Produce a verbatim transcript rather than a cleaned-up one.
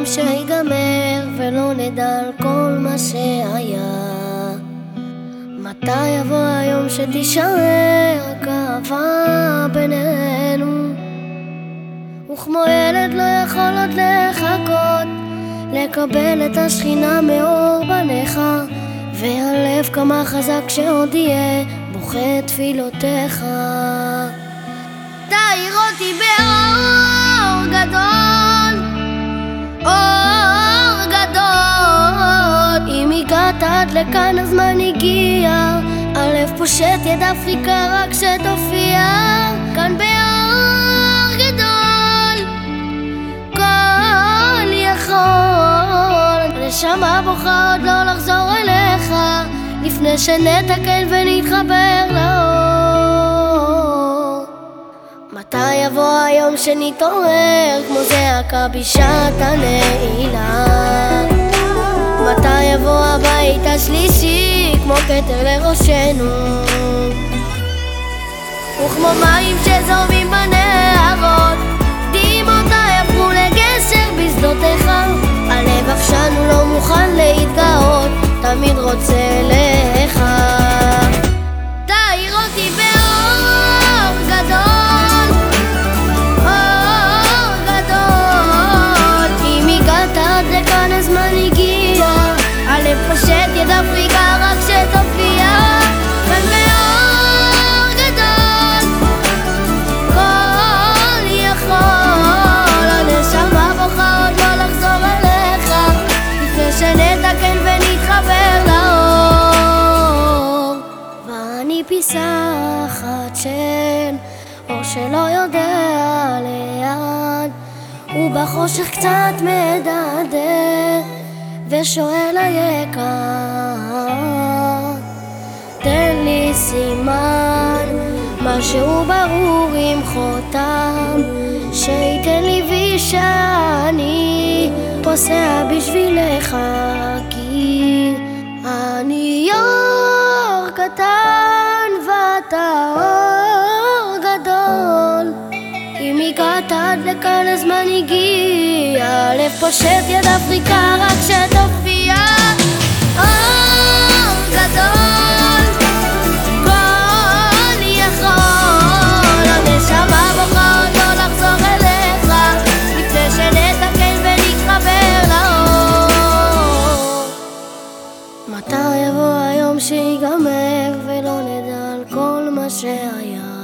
היום שיגמר ולא נדע על כל מה שהיה? מתי יבוא היום שתישאר רק אהבה בינינו? וכמו ילד לא יכול עוד לחכות לקבל את השכינה מאור בניך, והלב כמה חזק שעוד יהיה בוכה תפילותיך. תאיר אותי באור גדול, אור גדול. אם הגעת עד לכאן הזמן הגיע, הלב פושט יד אפריקה רק שתופיע כאן באור גדול. כל יכול נשמה בוכה עוד לא לחזור אליך, לפני שנתקן ונתחבר לאור. מתי יבוא היום שנתעורר כמו זעקה בשעת הנעילה? מתי יבוא הבית השלישי כמו כתר לראשנו? וכמו מים שזורמים בנהרות, דמעותיי הפכו לגשר בשדותיך. הלב עקשן הוא לא מוכן להתגאות, תמיד רוצה לך. תאיר אותי באור גדול, אור גדול. אם הגעת עד לכאן הזמן הגיע, הלב פושט יד אפריקה רק שתופיע כאן באור גדול. כל יכול הנשמה בוכה עוד לא לחזור אליך, לפני שנתקן ונתחבר לאור. ואני פיסה אחת של אור שלא יודע ליד, ובחושך קצת מדדה ושואל היקר, תן לי סימן, משהו ברור עם חותם, שייתן לי וי שאני פוסע בשבילך, כי אני אור קטן ואתה אור גדול. אם הגעת עד לכאן הזמן הגיע, הלב פושט יד אפריקה רק שתופיע אור גדול. כל יכול הנשמה בוכה עוד לא לחזור אליך, לפני שנתקן ונתחבר לאור. מתי יבוא היום שיגמר ולא נדע על כל מה שהיה?